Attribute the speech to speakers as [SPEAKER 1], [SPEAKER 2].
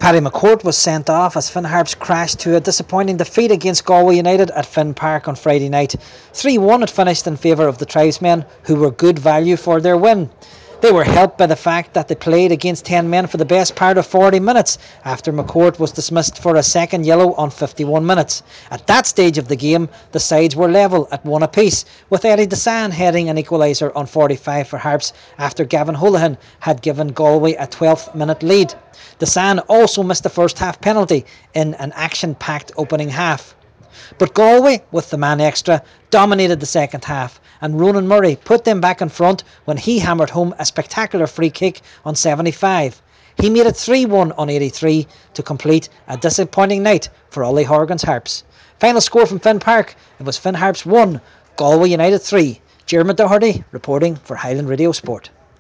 [SPEAKER 1] Paddy McCourt was sent off as Finn Harps crashed to a disappointing defeat against Galway United at Finn Park on Friday night. 3-1 it finished in favour of the Tribesmen, who were good value for their win. They were helped by the fact that they played against 10 men for the best part of 40 minutes after McCourt was dismissed for a second yellow on 51 minutes. At that stage of the game, the sides were level at one apiece, with Eddie Desan heading an equaliser on 45 for Harps after Gavin Holohan had given Galway a 12th minute lead. Desan also missed the first half penalty in an action-packed opening half. But Galway, with the man extra, dominated the second half, and Ronan Murray put them back in front when he hammered home a spectacular free kick on 75. He made it 3-1 on 83 to complete a disappointing night for Ollie Horgan's Harps. Final score from Finn Park, it was Finn Harps 1, Galway United 3. Jeremy Doherty reporting for Highland Radio Sport.